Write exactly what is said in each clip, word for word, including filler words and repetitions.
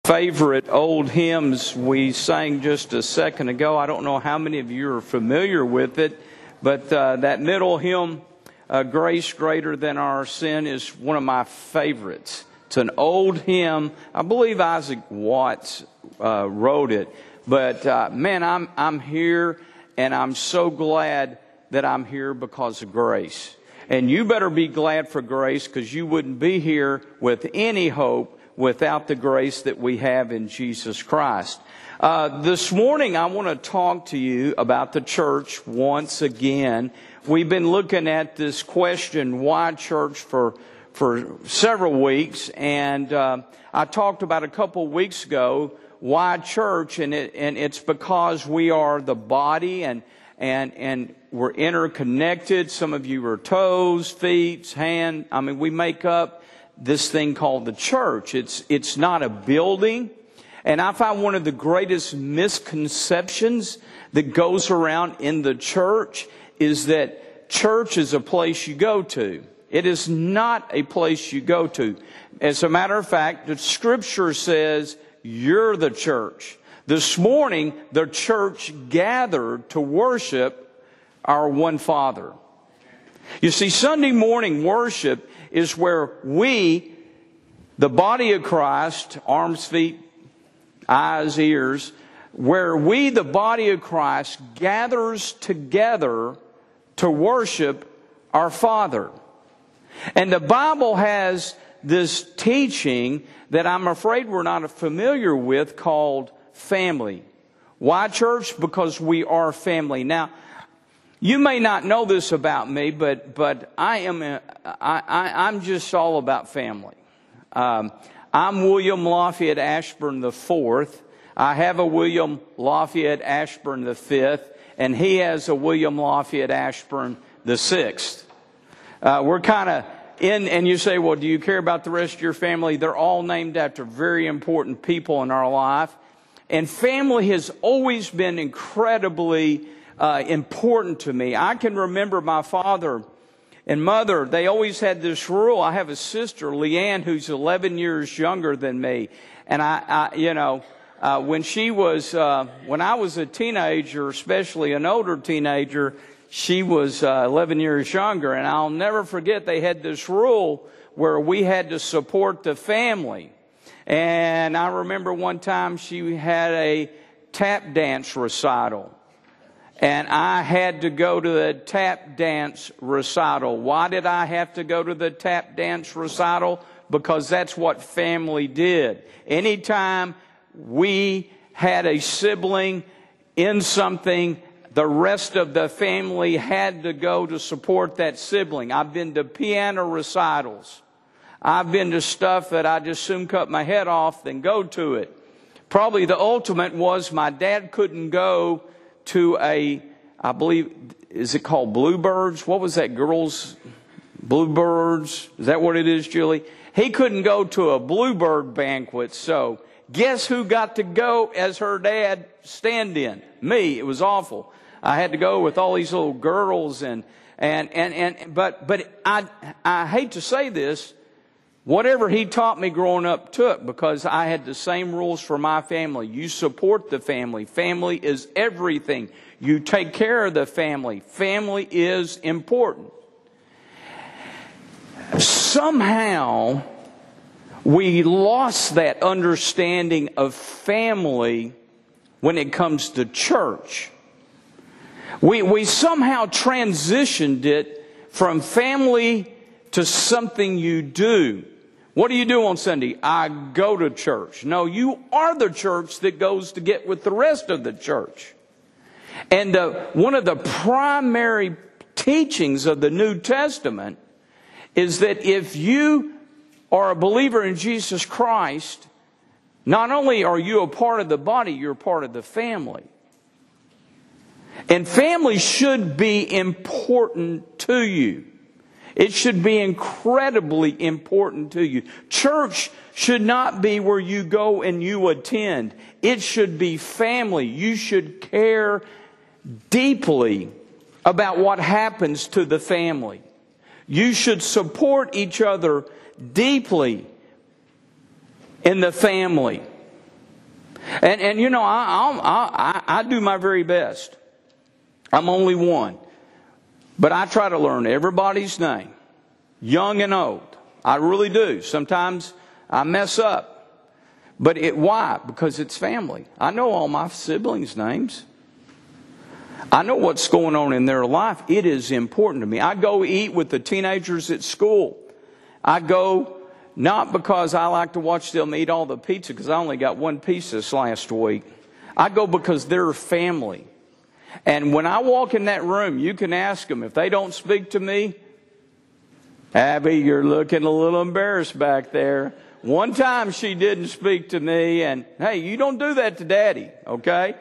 Favorite old hymns we sang just a second ago. I don't know how many of you are familiar with it, but uh, that middle hymn, uh, Grace Greater Than Our Sin, is one of my favorites. It's an old hymn. I believe Isaac Watts uh, wrote it. But uh, man, I'm I'm here, and I'm so glad that I'm here because of grace. And you better be glad for grace, because you wouldn't be here with any hope without the grace that we have in Jesus Christ. Uh, this morning, I want to talk to you about the church once again. We've been looking at this question, why church, for for several weeks, and uh, I talked about a couple weeks ago why church, and it and it's because we are the body, and and and we're interconnected. Some of you are toes, feet, hand. I mean, we make up this thing called the church. It's it's not a building. And I find one of the greatest misconceptions that goes around in the church is that church is a place you go to. It is not a place you go to. As a matter of fact, the scripture says you're the church. This morning, the church gathered to worship our one Father. You see, Sunday morning worship is where we, the body of Christ, arms, feet, eyes, ears, where we, the body of Christ, gathers together to worship our Father. And the Bible has this teaching that I'm afraid we're not familiar with called family. Why church? Because we are family. Now, you may not know this about me, but but I am a, I, I, I'm just all about family. Um, I'm William Lafayette Ashburn the fourth. I have a William Lafayette Ashburn the fifth, and he has a William Lafayette Ashburn the sixth. Uh, we're kind of in, and you say, well, do you care about the rest of your family? They're all named after very important people in our life, and family has always been incredibly Uh, important to me. I can remember my father and mother, they always had this rule. I have a sister, Leanne, who's eleven years younger than me. And I, I you know, uh, when she was, uh, when I was a teenager, especially an older teenager, she was uh, eleven years younger. And I'll never forget, they had this rule where we had to support the family. And I remember one time she had a tap dance recital. And I had to go to the tap dance recital. Why did I have to go to the tap dance recital? Because that's what family did. Anytime we had a sibling in something, the rest of the family had to go to support that sibling. I've been to piano recitals. I've been to stuff that I just soon cut my head off than go to it. Probably the ultimate was my dad couldn't go to a, I believe, is it called Bluebirds? What was that girl's, Bluebirds? Is that what it is, Julie? He couldn't go to a Bluebird banquet, so guess who got to go as her dad stand-in? Me. It was awful. I had to go with all these little girls, and, and, and, and but, but I, I hate to say this, whatever he taught me growing up took, because I had the same rules for my family. You support the family. Family is everything. You take care of the family. Family is important. Somehow, we lost that understanding of family when it comes to church. We, we somehow transitioned it from family to something you do. What do you do on Sunday? I go to church. No, you are the church that goes to get with the rest of the church. And the, one of the primary teachings of the New Testament is that if you are a believer in Jesus Christ, not only are you a part of the body, you're part of the family. And family should be important to you. It should be incredibly important to you. Church should not be where you go and you attend. It should be family. You should care deeply about what happens to the family. You should support each other deeply in the family. And, and you know, I, I, I, I do my very best. I'm only one. But I try to learn everybody's name, young and old. I really do. Sometimes I mess up. But it, why? Because it's family. I know all my siblings' names. I know what's going on in their life. It is important to me. I go eat with the teenagers at school. I go not because I like to watch them eat all the pizza, because I only got one piece this last week. I go because they're family. And when I walk in that room, you can ask them. If they don't speak to me, Abby, you're looking a little embarrassed back there. One time she didn't speak to me, and hey, you don't do that to Daddy, okay?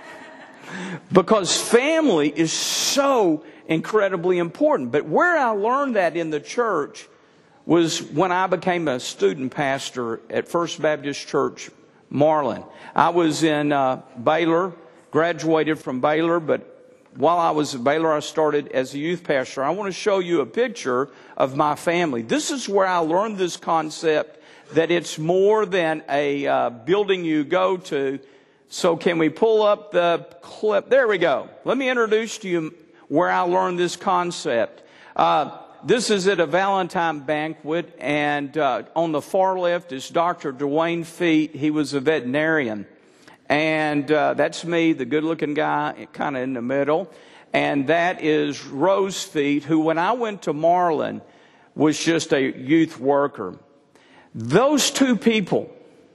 Because family is so incredibly important. But where I learned that in the church was when I became a student pastor at First Baptist Church, Marlin. I was in uh, Baylor, graduated from Baylor, but while I was at Baylor, I started as a youth pastor. I want to show you a picture of my family. This is where I learned this concept that it's more than a uh, building you go to. So can we pull up the clip? There we go. Let me introduce to you where I learned this concept. Uh, this is at a Valentine banquet, and uh, on the far left is Doctor Dwayne Feet. He was a veterinarian. And uh, that's me, the good-looking guy, kind of in the middle. And that is Rose Feet, who when I went to Marlin was just a youth worker. Those two people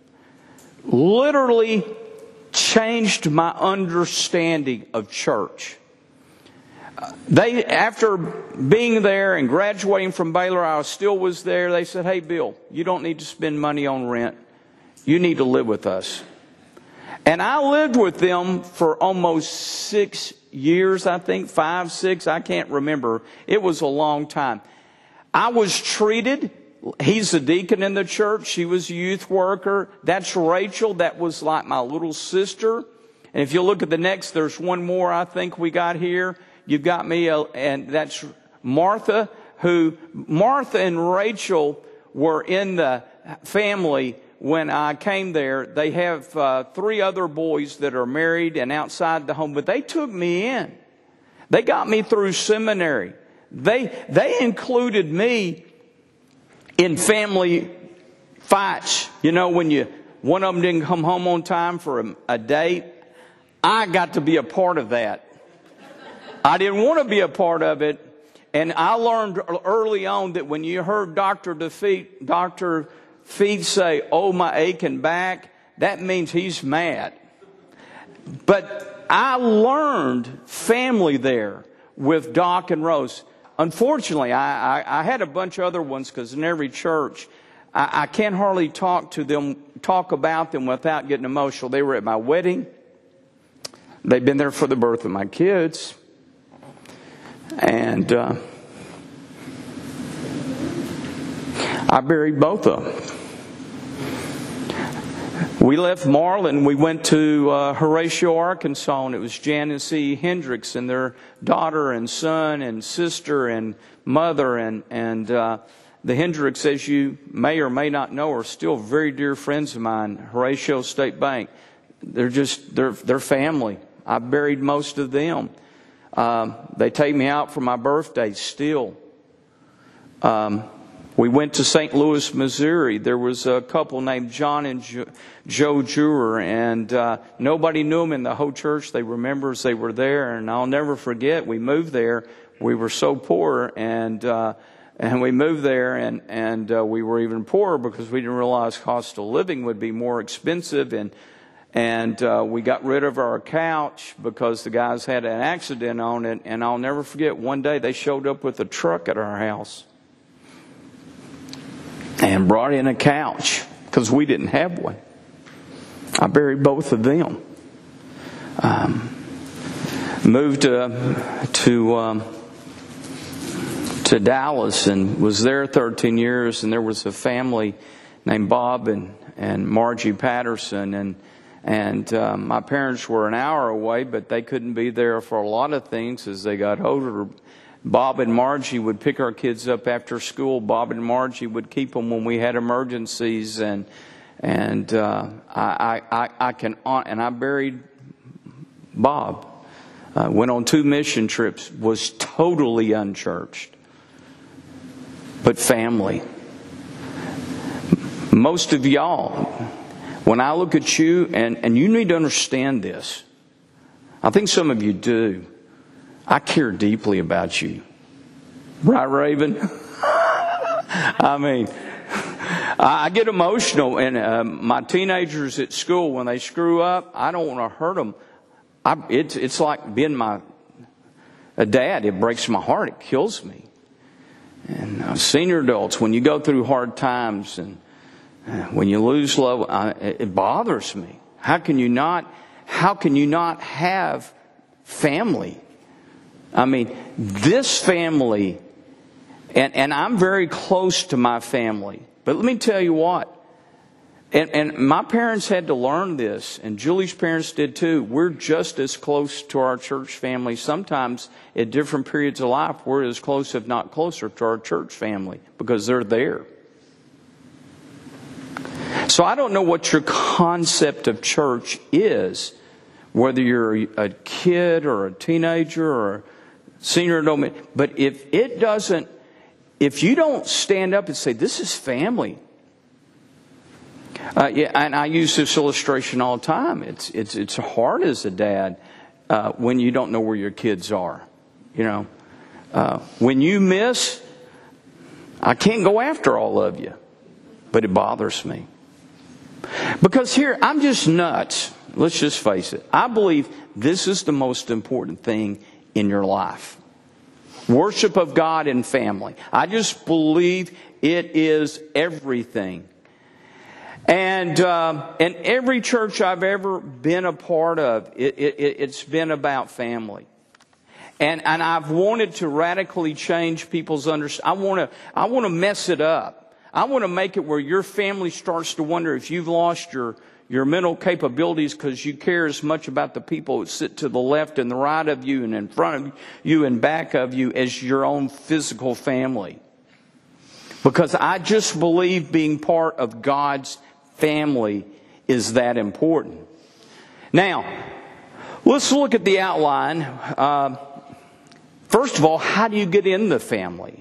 literally changed my understanding of church. They, after being there and graduating from Baylor, I still was there. They said, "Hey, Bill, you don't need to spend money on rent. You need to live with us." And I lived with them for almost six years, I think, five, six, I can't remember. It was a long time. I was treated, he's a deacon in the church, she was a youth worker. That's Rachel, that was like my little sister. And if you look at the next, there's one more I think we got here. You've got me, uh, and that's Martha, who, Martha and Rachel were in the family when I came there. They have uh, three other boys that are married and outside the home, but they took me in. They got me through seminary. They they included me in family fights. You know, when you one of them didn't come home on time for a, a date, I got to be a part of that. I didn't want to be a part of it, and I learned early on that when you heard Doctor Defeat, Doctor Feet say, "Oh, my aching back," that means he's mad. But I learned family there with Doc and Rose. Unfortunately, I, I, I had a bunch of other ones because in every church, I, I can't hardly talk to them, talk about them without getting emotional. They were at my wedding. They've been there for the birth of my kids. And uh, I buried both of them. We left Marlin. We went to uh, Horatio, Arkansas, and it was Jan and C. Hendricks and their daughter and son and sister and mother. And, and uh, the Hendricks, as you may or may not know, are still very dear friends of mine, Horatio State Bank. They're just, they're, they're family. I buried most of them. Um, they take me out for my birthday still. Um, we went to Saint Louis, Missouri. There was a couple named John and jo- Joe Juror, and uh, nobody knew them in the whole church. They were members. They were there, and I'll never forget. We moved there. We were so poor, and uh, and we moved there, and and uh, we were even poorer because we didn't realize cost of living would be more expensive, and. And uh, we got rid of our couch because the guys had an accident on it. And I'll never forget, one day they showed up with a truck at our house and brought in a couch because we didn't have one. I buried both of them. Um, moved to to um, to Dallas and was there thirteen years. And there was a family named Bob and, and Margie Patterson. And And uh, my parents were an hour away, but they couldn't be there for a lot of things as they got older. Bob and Margie would pick our kids up after school. Bob and Margie would keep them when we had emergencies. And And uh, I, I, I can, and I buried Bob. Uh, went on two mission trips, was totally unchurched. But family. Most of y'all, when I look at you, and, and you need to understand this. I think some of you do. I care deeply about you. Right, Raven? I mean, I get emotional, and uh, my teenagers at school, when they screw up, I don't want to hurt them. I, it's, it's like being my a dad. It breaks my heart. It kills me. And uh, senior adults, when you go through hard times and uh, when you lose love, I, it bothers me. How can you not? How can you not have family? I mean, this family, and, and I'm very close to my family. But let me tell you what. And, and my parents had to learn this, and Julie's parents did too. We're just as close to our church family. Sometimes at different periods of life, we're as close, if not closer, to our church family because they're there. So I don't know what your concept of church is, whether you're a kid or a teenager or a senior adult. But if it doesn't, if you don't stand up and say, this is family. Uh, yeah, and I use this illustration all the time. It's it's it's hard as a dad uh, when you don't know where your kids are. You know, uh, when you miss, I can't go after all of you, but it bothers me because here I'm just nuts. Let's just face it. I believe this is the most important thing in your life: worship of God and family. I just believe it is everything. And uh, and every church I've ever been a part of, it, it, it's been about family. And and I've wanted to radically change people's understanding. I want to I want to mess it up. I want to make it where your family starts to wonder if you've lost your your mental capabilities because you care as much about the people that sit to the left and the right of you and in front of you and back of you as your own physical family. Because I just believe being part of God's family is that important. Now, let's look at the outline. Uh, first of all, how do you get in the family?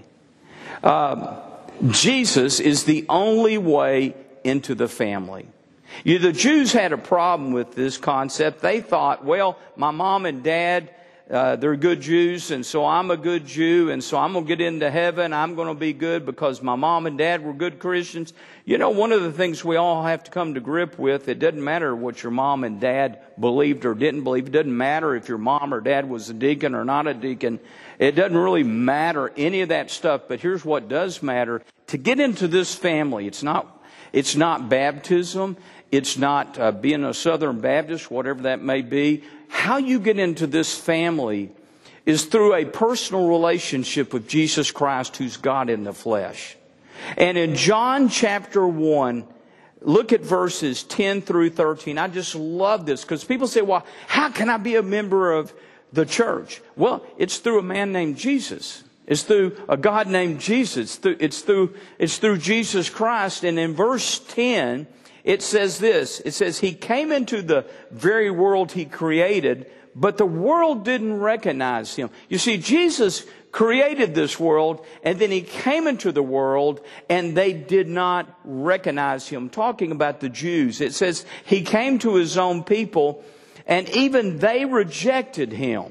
Uh, Jesus is the only way into the family. You, the Jews had a problem with this concept. They thought, well, my mom and dad, Uh, they're good Jews, and so I'm a good Jew, and so I'm going to get into heaven. I'm going to be good because my mom and dad were good Christians. You know, one of the things we all have to come to grip with, it doesn't matter what your mom and dad believed or didn't believe. It doesn't matter if your mom or dad was a deacon or not a deacon. It doesn't really matter any of that stuff. But here's what does matter. To get into this family, it's not, it's not baptism. It's not uh, being a Southern Baptist, whatever that may be. How you get into this family is through a personal relationship with Jesus Christ, who's God in the flesh. And in John chapter one, look at verses ten through thirteen. I just love this because people say, well, how can I be a member of the church? Well, it's through a man named Jesus. It's through a God named Jesus. It's through, it's through Jesus Christ. And in verse ten, it says this. It says, He came into the very world He created, but the world didn't recognize Him. You see, Jesus created this world, and then He came into the world, and they did not recognize Him. Talking about the Jews, it says, He came to His own people, and even they rejected Him.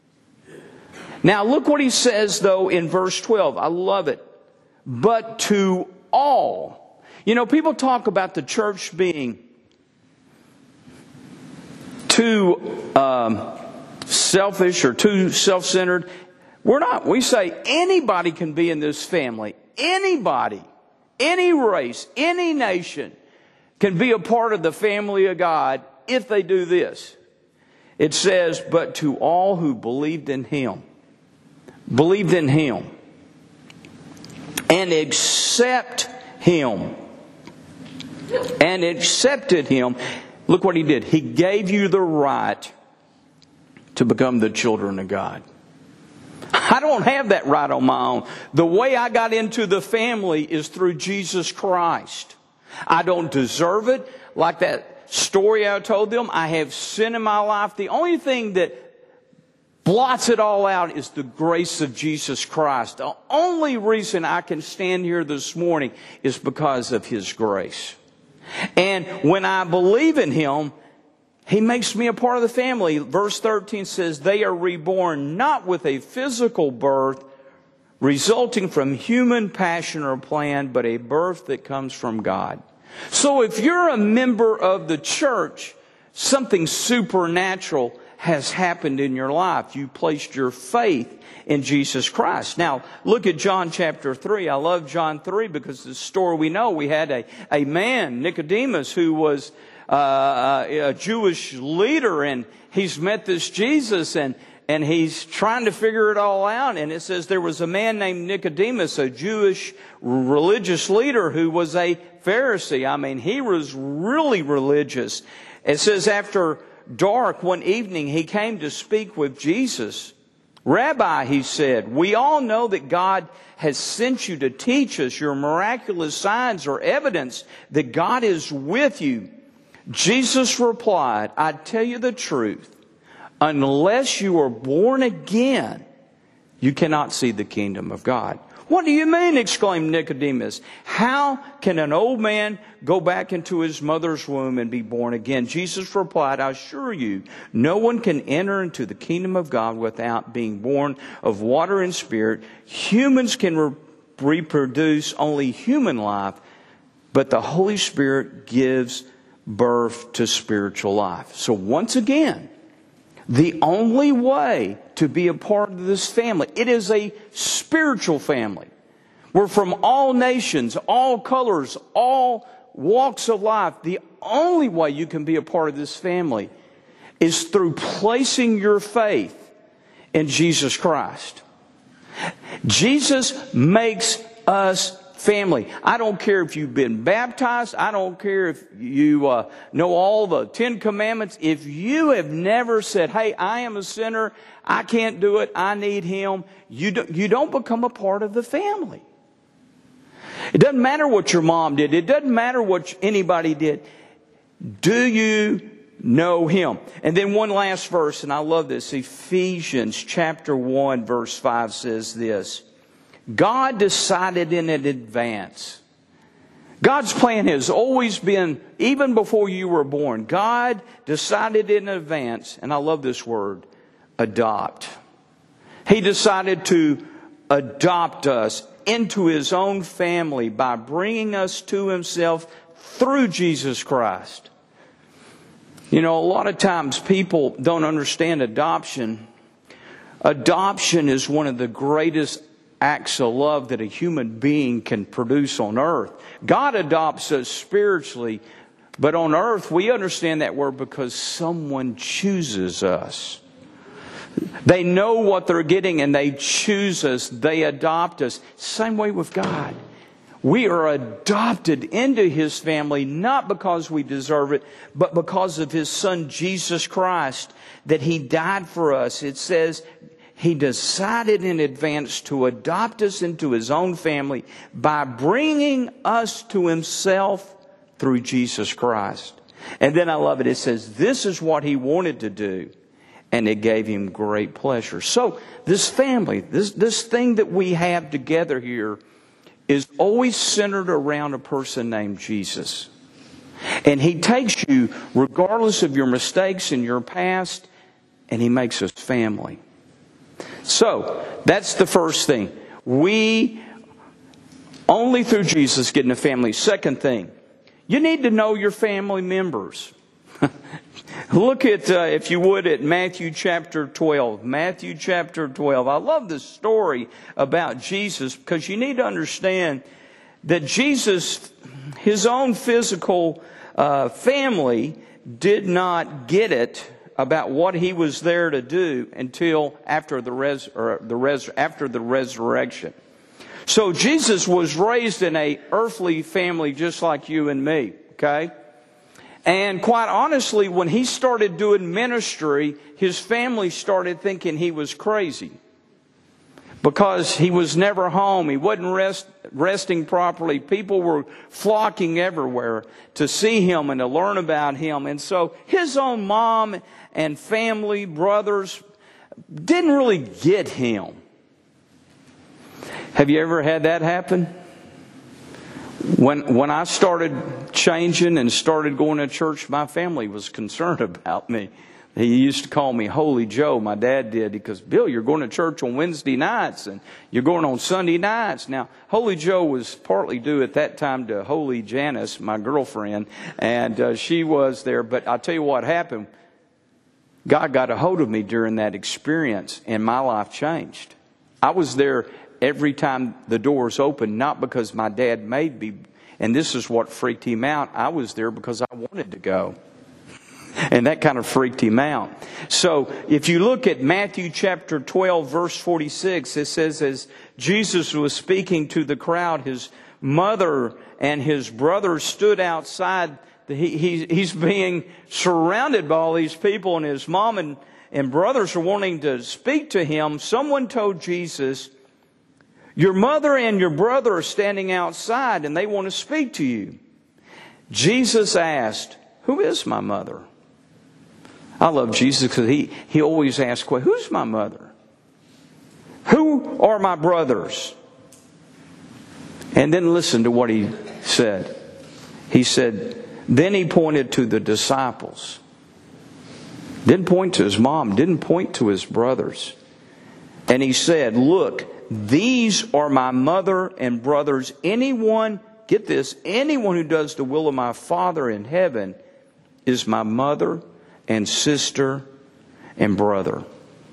Now, look what He says, though, in verse twelve. I love it. But to all. You know, people talk about the church being too um, selfish or too self-centered. We're not. We say anybody can be in this family. Anybody, any race, any nation can be a part of the family of God if they do this. It says, but to all who believed in Him, believed in Him, and accept Him, and accepted Him. Look what He did. He gave you the right to become the children of God. I don't have that right on my own. The way I got into the family is through Jesus Christ. I don't deserve it. Like that story I told them, I have sin in my life. The only thing that blots it all out is the grace of Jesus Christ. The only reason I can stand here this morning is because of His grace. And when I believe in Him, He makes me a part of the family. Verse thirteen says, they are reborn not with a physical birth resulting from human passion or plan, but a birth that comes from God. So if you're a member of the church, something supernatural has happened in your life. You placed your faith in Jesus Christ. Now, look at John chapter three. I love John three because the story we know, we had a, a man, Nicodemus, who was uh, a Jewish leader, and he's met this Jesus, and And he's trying to figure it all out. And it says there was a man named Nicodemus, a Jewish religious leader who was a Pharisee. I mean, he was really religious. It says after dark one evening, he came to speak with Jesus. Rabbi, he said, we all know that God has sent you to teach us. Your miraculous signs are evidence that God is with you. Jesus replied, I tell you the truth. Unless you are born again, you cannot see the kingdom of God. What do you mean? Exclaimed Nicodemus. How can an old man go back into his mother's womb and be born again? Jesus replied, I assure you, no one can enter into the kingdom of God without being born of water and spirit. Humans can re- reproduce only human life, but the Holy Spirit gives birth to spiritual life. So once again, the only way to be a part of this family, it is a spiritual family. We're from all nations, all colors, all walks of life. The only way you can be a part of this family is through placing your faith in Jesus Christ. Jesus makes us family. I don't care if you've been baptized. I don't care if you uh, know all the Ten Commandments. If you have never said, hey, I am a sinner, I can't do it, I need Him, you don't, you don't become a part of the family. It doesn't matter what your mom did. It doesn't matter what anybody did. Do you know Him? And then one last verse, and I love this. Ephesians chapter one verse five says this. God decided in advance. God's plan has always been, even before you were born, God decided in advance, and I love this word, adopt. He decided to adopt us into His own family by bringing us to Himself through Jesus Christ. You know, a lot of times people don't understand adoption. Adoption is one of the greatest acts of love that a human being can produce on earth. God adopts us spiritually, but on earth we understand that word because someone chooses us. They know what they're getting and they choose us. They adopt us. Same way with God. We are adopted into His family not because we deserve it, but because of His Son Jesus Christ, that He died for us. It says He decided in advance to adopt us into His own family by bringing us to Himself through Jesus Christ. And then I love it. It says this is what He wanted to do, and it gave Him great pleasure. So this family, this, this thing that we have together here is always centered around a person named Jesus. And He takes you, regardless of your mistakes and your past, and He makes us family. So, that's the first thing. We, only through Jesus, get in a family. Second thing, you need to know your family members. Look at, uh, if you would, at Matthew chapter twelve. Matthew chapter twelve. I love this story about Jesus because you need to understand that Jesus, His own physical uh, family, did not get it about what He was there to do until after the res or the res after the resurrection. So Jesus was raised in a earthly family just like you and me, okay? And quite honestly, when He started doing ministry, His family started thinking He was crazy. because he was never home. He wasn't rest, resting properly. People were flocking everywhere to see him and to learn about him. And so his own mom and family, brothers, didn't really get him. Have you ever had that happen? When when I started changing and started going to church, my family was concerned about me. He used to call me Holy Joe. My dad did, because, Bill, you're going to church on Wednesday nights and you're going on Sunday nights. Now, Holy Joe was partly due at that time to Holy Janice, my girlfriend, and uh, she was there. But I'll tell you what happened. God got a hold of me during that experience, and my life changed. I was there every time the doors opened, not because my dad made me, and this is what freaked him out. I was there because I wanted to go. And that kind of freaked him out. So if you look at Matthew chapter twelve, verse forty-six, it says, as Jesus was speaking to the crowd, his mother and his brothers stood outside. He, he, he's being surrounded by all these people, and his mom and, and brothers are wanting to speak to him. Someone told Jesus, your mother and your brother are standing outside and they want to speak to you. Jesus asked, who is my mother? I love Jesus because he, he always asks, who's my mother? Who are my brothers? And then listen to what he said. He said, then he pointed to the disciples. Didn't point to his mom, didn't point to his brothers. And he said, look, these are my mother and brothers. Anyone, get this, anyone who does the will of my Father in heaven is my mother and sister and brother.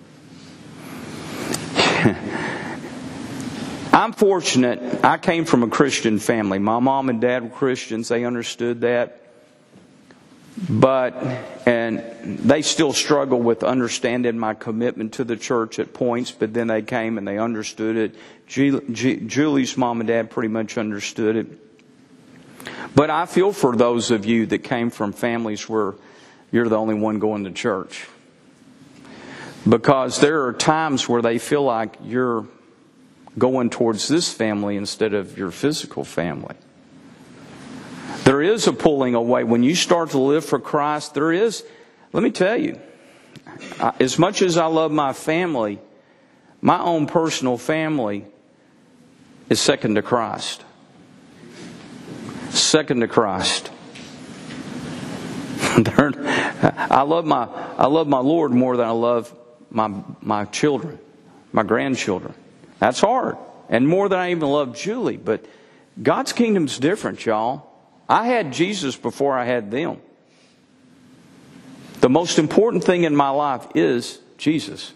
I'm fortunate. I came from a Christian family. My mom and dad were Christians. They understood that. But, and they still struggle with understanding my commitment to the church at points, but then they came and they understood it. Julie's mom and dad pretty much understood it. But I feel for those of you that came from families where you're the only one going to church. Because there are times where they feel like you're going towards this family instead of your physical family. There is a pulling away. When you start to live for Christ, there is, let me tell you, as much as I love my family, my own personal family is second to Christ. Second to Christ. I love my I love my Lord more than I love my my children, my grandchildren. That's hard. And more than I even love Julie. But God's kingdom's different, y'all. I had Jesus before I had them. The most important thing in my life is Jesus.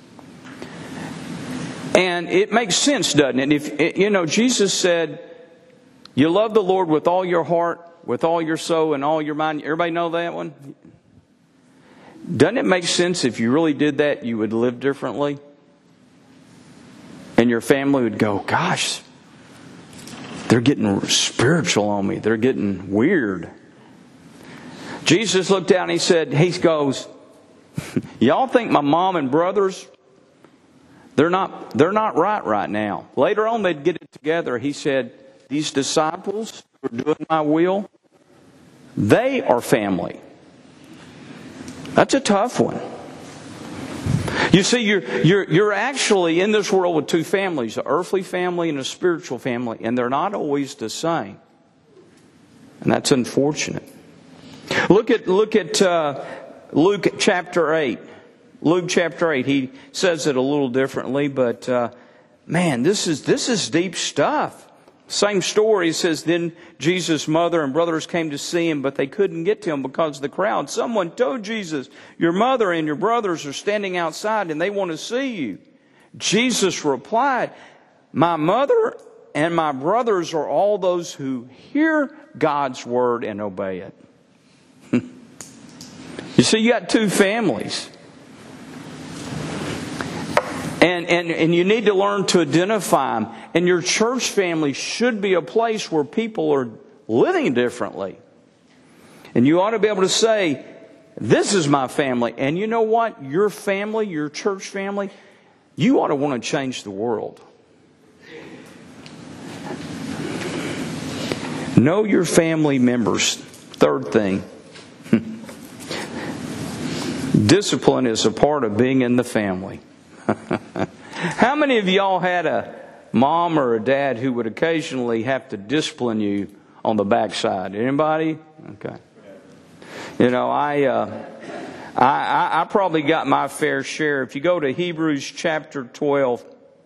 And it makes sense, doesn't it? If you know, Jesus said, you love the Lord with all your heart, with all your soul, and all your mind. Everybody know that one? Doesn't it make sense if you really did that, you would live differently? And your family would go, gosh, they're getting spiritual on me. They're getting weird. Jesus looked down and he said, he goes, y'all think my mom and brothers, they're not, they're not right right now. Later on they'd get it together. He said, these disciples who are doing my will, they are family. That's a tough one. You see, you're, you're, you're actually in this world with two families, an earthly family and a spiritual family, and they're not always the same. And that's unfortunate. Look at, look at uh, Luke chapter eight. Luke chapter eight, he says it a little differently, but uh, man, this is, this is deep stuff. Same story. It says, then Jesus' mother and brothers came to see him, but they couldn't get to him because of the crowd. Someone told Jesus, your mother and your brothers are standing outside and they want to see you. Jesus replied, my mother and my brothers are all those who hear God's word and obey it. You see, you got two families. And, and, and you need to learn to identify them. And your church family should be a place where people are living differently. And you ought to be able to say, this is my family. And you know what? Your family, your church family, you ought to want to change the world. Know your family members. Third thing. Discipline is a part of being in the family. How many of y'all had a mom or a dad who would occasionally have to discipline you on the backside? Anybody? Okay. You know, I, uh, I, I probably got my fair share. If you go to Hebrews chapter twelve,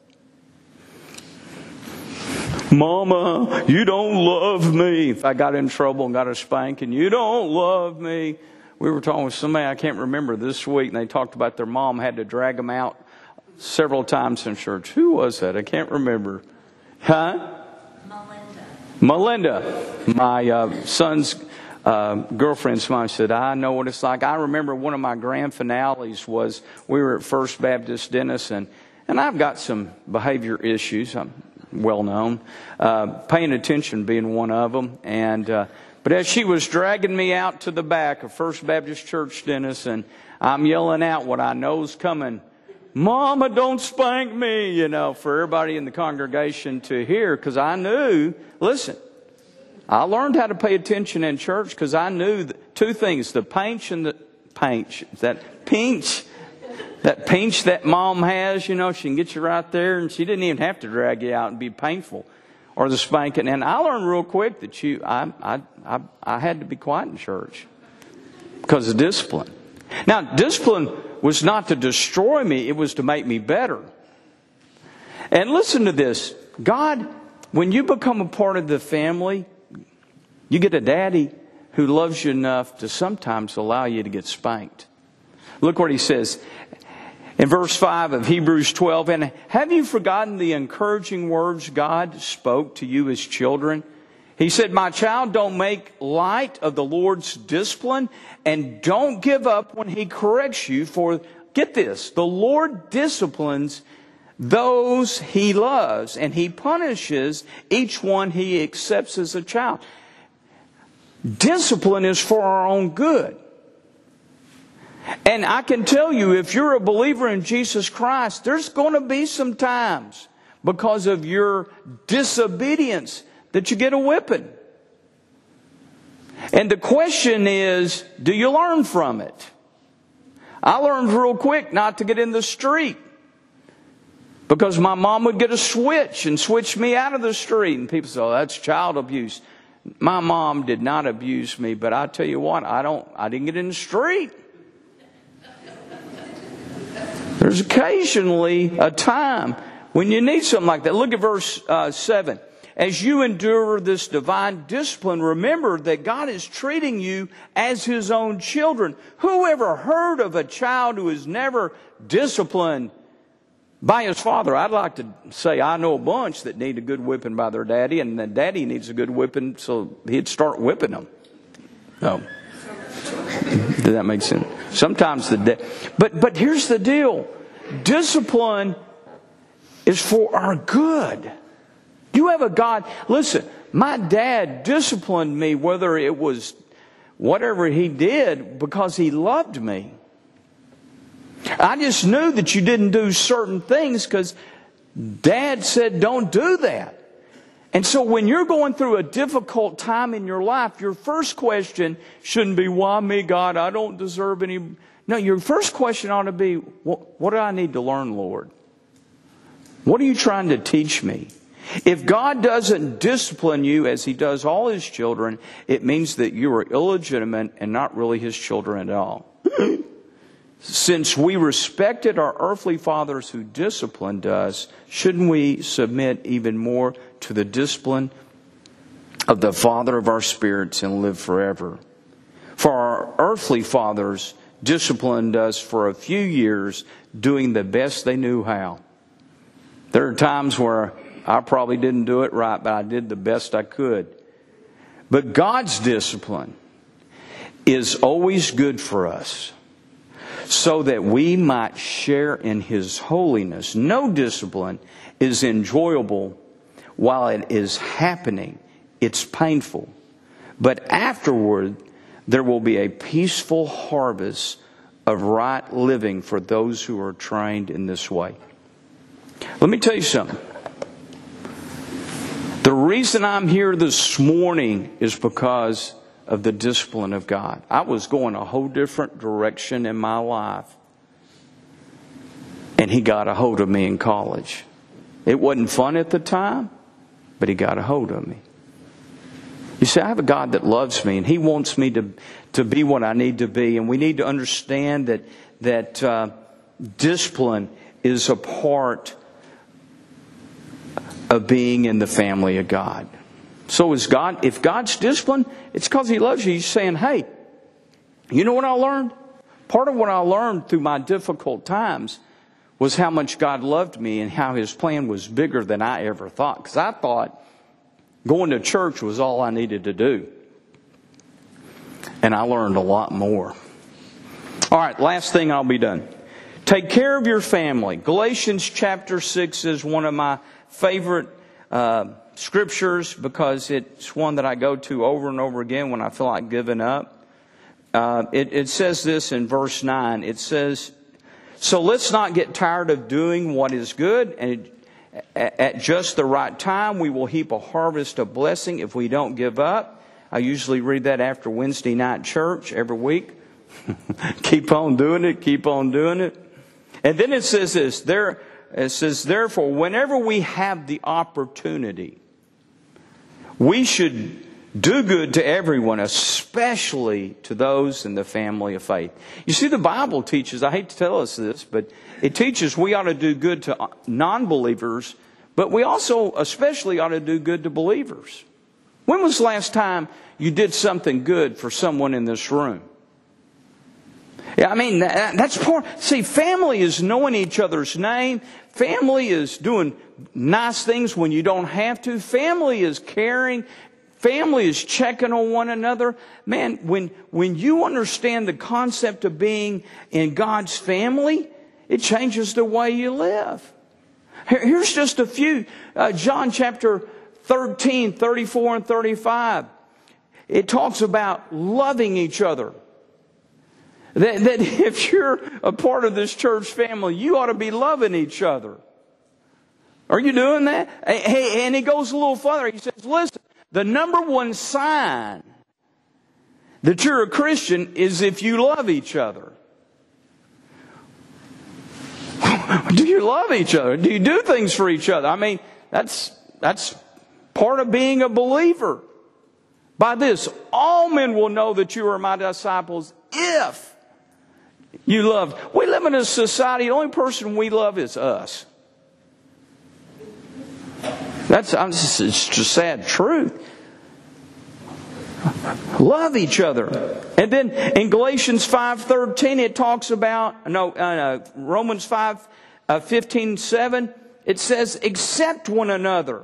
Mama, you don't love me. I got in trouble and got a spanking. You don't love me. We were talking with somebody I can't remember this week, and they talked about their mom had to drag them out several times in church. Who was that? I can't remember. Huh? Melinda. Melinda. My uh, son's uh, girlfriend's mom said, I know what it's like. I remember one of my grand finales was we were at First Baptist Denison, and I've got some behavior issues. I'm well known. Uh, paying attention being one of them. And uh, but as she was dragging me out to the back of First Baptist Church Denison, I'm yelling out what I know's coming. Mama, don't spank me, you know, for everybody in the congregation to hear, because I knew, listen, I learned how to pay attention in church because I knew that two things, the pinch and the pinch, that pinch, that pinch that mom has, you know, she can get you right there, and she didn't even have to drag you out and be painful, or the spanking. And I learned real quick that you, I, I, I, I had to be quiet in church because of discipline. Now, discipline was not to destroy me, it was to make me better. And listen to this. God, when you become a part of the family, you get a daddy who loves you enough to sometimes allow you to get spanked. Look what he says in verse five of Hebrews twelve. And have you forgotten the encouraging words God spoke to you as children? He said, my child, don't make light of the Lord's discipline, and don't give up when He corrects you. For, get this, the Lord disciplines those He loves, and He punishes each one He accepts as a child. Discipline is for our own good. And I can tell you, if you're a believer in Jesus Christ, there's going to be some times because of your disobedience that you get a whipping. And the question is, do you learn from it? I learned real quick not to get in the street, because my mom would get a switch and switch me out of the street. And people say, oh, that's child abuse. My mom did not abuse me, but I tell you what, I don't, I didn't get in the street. There's occasionally a time when you need something like that. Look at verse uh, seven. As you endure this divine discipline, remember that God is treating you as His own children. Who ever heard of a child who is never disciplined by his father? I'd like to say I know a bunch that need a good whipping by their daddy, and the daddy needs a good whipping so he'd start whipping them. No. Does that make sense? Sometimes the da- but but here's the deal. Discipline is for our good. You have a God. Listen, my dad disciplined me, whether it was whatever he did, because he loved me. I just knew that you didn't do certain things because Dad said don't do that. And so when you're going through a difficult time in your life, your first question shouldn't be, why me, God? I don't deserve any. No, your first question ought to be, what, what do I need to learn, Lord? What are you trying to teach me? If God doesn't discipline you as He does all His children, it means that you are illegitimate and not really His children at all. Since we respected our earthly fathers who disciplined us, shouldn't we submit even more to the discipline of the Father of our spirits and live forever? For our earthly fathers disciplined us for a few years, doing the best they knew how. There are times where I probably didn't do it right, but I did the best I could. But God's discipline is always good for us, so that we might share in His holiness. No discipline is enjoyable while it is happening. It's painful. But afterward, there will be a peaceful harvest of right living for those who are trained in this way. Let me tell you something. The reason I'm here this morning is because of the discipline of God. I was going a whole different direction in my life. And He got a hold of me in college. It wasn't fun at the time, but He got a hold of me. You see, I have a God that loves me, and He wants me to, to be what I need to be. And we need to understand that, that uh, discipline is a part of being in the family of God. So is God, if God's discipline, it's because He loves you. He's saying, hey, you know what I learned? Part of what I learned through my difficult times was how much God loved me and how His plan was bigger than I ever thought. Because I thought going to church was all I needed to do. And I learned a lot more. All right, last thing, I'll be done. Take care of your family. Galatians chapter six is one of my favorite uh, scriptures because it's one that I go to over and over again when I feel like giving up. Uh, it, it says this in verse nine. It says, so let's not get tired of doing what is good, and at just the right time we will heap a harvest of blessing if we don't give up. I usually read that after Wednesday night church every week. Keep on doing it, keep on doing it. And then it says this, there it says, therefore, whenever we have the opportunity, we should do good to everyone, especially to those in the family of faith. You see, the Bible teaches, I hate to tell us this, but it teaches we ought to do good to non-believers, but we also especially ought to do good to believers. When was the last time you did something good for someone in this room? Yeah, I mean, that, that's part. See, family is knowing each other's name. Family is doing nice things when you don't have to. Family is caring. Family is checking on one another. Man, when, when you understand the concept of being in God's family, it changes the way you live. Here, here's just a few. Uh, John chapter thirteen, thirty-four and thirty-five. It talks about loving each other. That, that if you're a part of this church family, you ought to be loving each other. Are you doing that? Hey, and he goes a little further. He says, listen, the number one sign that you're a Christian is if you love each other. Do you love each other? Do you do things for each other? I mean, that's, that's part of being a believer. By this, all men will know that you are my disciples if you love. We live in a society, the only person we love is us. That's it's just a sad truth. Love each other. And then in Galatians five thirteen, it talks about, no, uh, Romans five fifteen seven, it says, accept one another.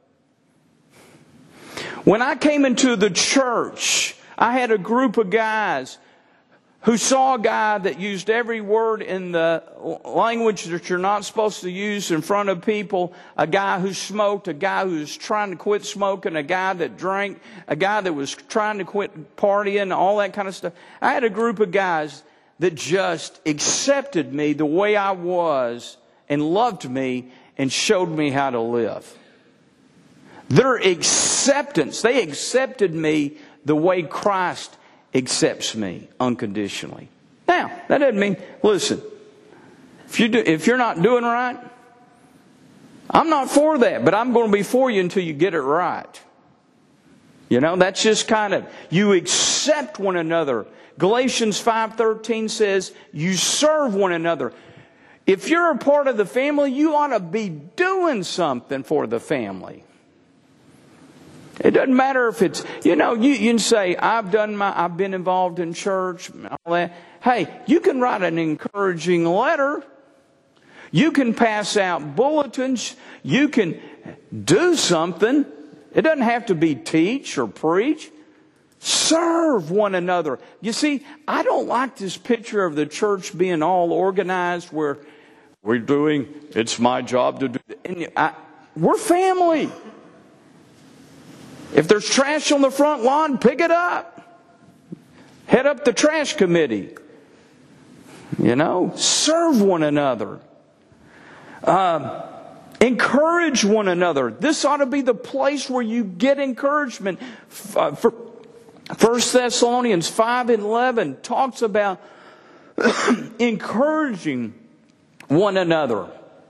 When I came into the church, I had a group of guys who saw a guy that used every word in the language that you're not supposed to use in front of people, a guy who smoked, a guy who was trying to quit smoking, a guy that drank, a guy that was trying to quit partying, all that kind of stuff. I had a group of guys that just accepted me the way I was and loved me and showed me how to live. Their acceptance, they accepted me the way Christ accepts me unconditionally. Now, that doesn't mean, listen, if, you do, if you're not doing right, I'm not for that, but I'm going to be for you until you get it right. You know, that's just kind of, you accept one another. Galatians five thirteen says, you serve one another. If you're a part of the family, you ought to be doing something for the family. It doesn't matter if it's, you know, you, you can say, I've done my, I've been involved in church, all that. Hey, you can write an encouraging letter. You can pass out bulletins. You can do something. It doesn't have to be teach or preach. Serve one another. You see, I don't like this picture of the church being all organized where we're doing, it's my job to do it. And I, we're family. If there's trash on the front lawn, pick it up. Head up the trash committee. You know, serve one another. Uh, Encourage one another. This ought to be the place where you get encouragement. Uh, for First Thessalonians five and eleven talks about encouraging one another.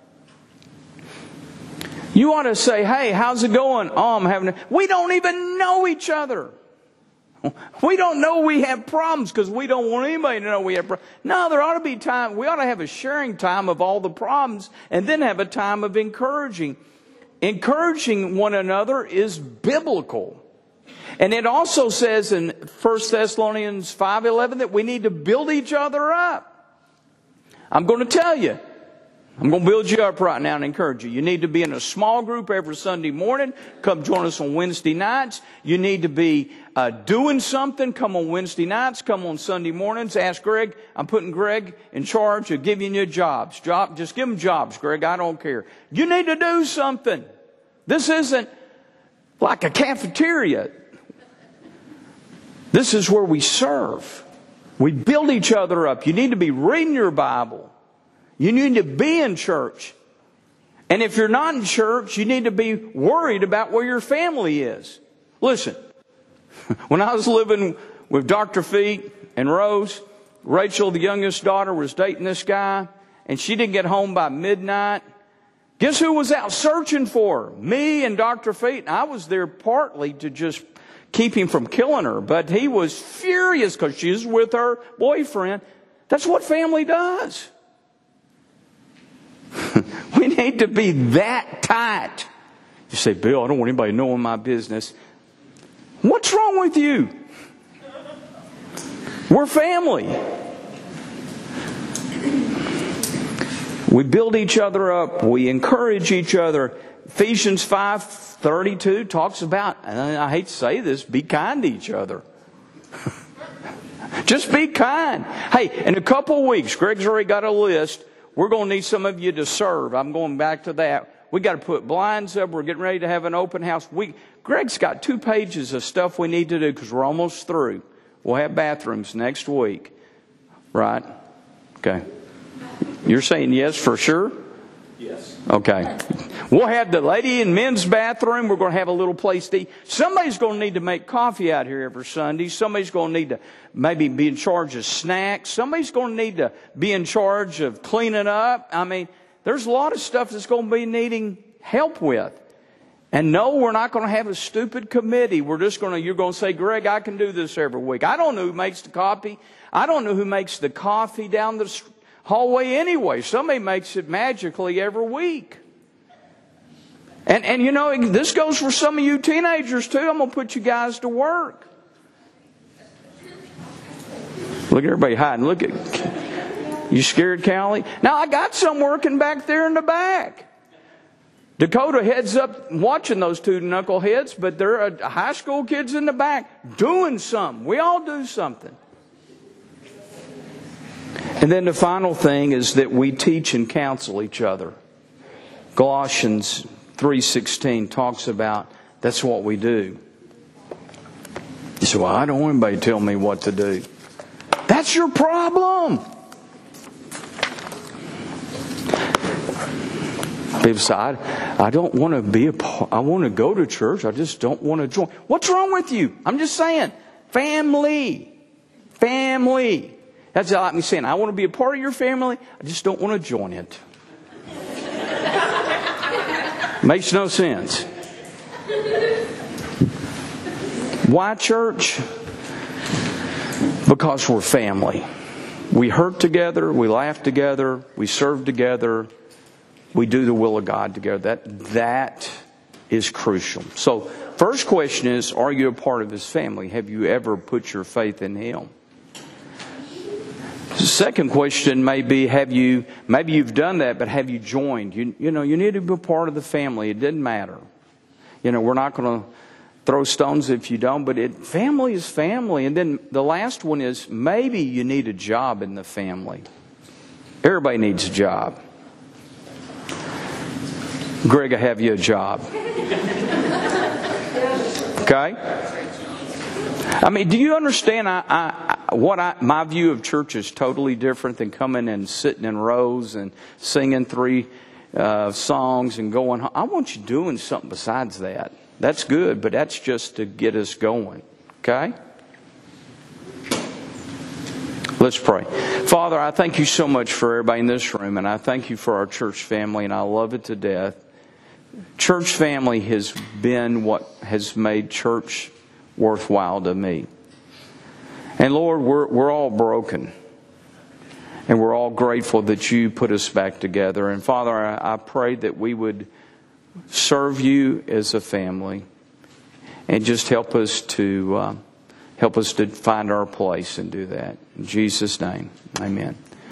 You ought to say, hey, how's it going? Oh, I'm having a... We don't even know each other. We don't know we have problems because we don't want anybody to know we have problems. No, there ought to be time. We ought to have a sharing time of all the problems and then have a time of encouraging. Encouraging one another is biblical. And it also says in First Thessalonians five eleven that we need to build each other up. I'm going to tell you. I'm going to build you up right now and encourage you. You need to be in a small group every Sunday morning. Come join us on Wednesday nights. You need to be uh, doing something. Come on Wednesday nights. Come on Sunday mornings. Ask Greg. I'm putting Greg in charge of giving you jobs. Job, just give them jobs, Greg. I don't care. You need to do something. This isn't like a cafeteria. This is where we serve. We build each other up. You need to be reading your Bible. You need to be in church. And if you're not in church, you need to be worried about where your family is. Listen, when I was living with Doctor Feet and Rose, Rachel, the youngest daughter, was dating this guy, and she didn't get home by midnight. Guess who was out searching for her? Me and Doctor Feet. And I was there partly to just keep him from killing her, but he was furious because she was with her boyfriend. That's what family does. We need to be that tight. You say, Bill, I don't want anybody knowing my business. What's wrong with you? We're family. We build each other up. We encourage each other. Ephesians five thirty-two talks about, and I hate to say this, be kind to each other. Just be kind. Hey, in a couple of weeks, Greg's already got a list. We're going to need some of you to serve. I'm going back to that. We got to put blinds up. We're getting ready to have an open house. We, Greg's got two pages of stuff we need to do because we're almost through. We'll have bathrooms next week. Right? Okay. You're saying yes for sure? Yes. Okay. We'll have the lady and men's bathroom. We're going to have a little place to eat. Somebody's going to need to make coffee out here every Sunday. Somebody's going to need to maybe be in charge of snacks. Somebody's going to need to be in charge of cleaning up. I mean, there's a lot of stuff that's going to be needing help with. And no, we're not going to have a stupid committee. We're just going to, you're going to say, Greg, I can do this every week. I don't know who makes the coffee. I don't know who makes the coffee down the hallway anyway. Somebody makes it magically every week. And, and you know, this goes for some of you teenagers too. I'm going to put you guys to work. Look at everybody hiding. Look at, you scared, Callie? Now I got some working back there in the back. Dakota heads up watching those two knuckleheads, but there are high school kids in the back doing something. We all do something. And then the final thing is that we teach and counsel each other. Colossians three sixteen talks about that's what we do. You say, well, I don't want anybody to tell me what to do. That's your problem. People say, I, I don't want to be a part. I want to go to church. I just don't want to join. What's wrong with you? I'm just saying. Family. Family. That's like me saying, I want to be a part of your family. I just don't want to join it. Makes no sense. Why church? Because we're family. We hurt together. We laugh together. We serve together. We do the will of God together. That, that is crucial. So, first question is, are you a part of His family? Have you ever put your faith in Him? The second question may be, have you, maybe you've done that, but have you joined? You, you know, you need to be a part of the family. It doesn't matter. You know, we're not going to throw stones if you don't, but it, family is family. And then the last one is, maybe you need a job in the family. Everybody needs a job. Greg, I have you a job. Okay? I mean, do you understand I, I, what I, my view of church is totally different than coming and sitting in rows and singing three uh, songs and going home. I want you doing something besides that. That's good, but that's just to get us going. Okay? Let's pray. Father, I thank you so much for everybody in this room, and I thank you for our church family, and I love it to death. Church family has been what has made church worthwhile to me. And Lord, we're, we're all broken. And we're all grateful that you put us back together. And Father, I, I pray that we would serve you as a family and just help us to uh, help us to find our place and do that. In Jesus' name, amen.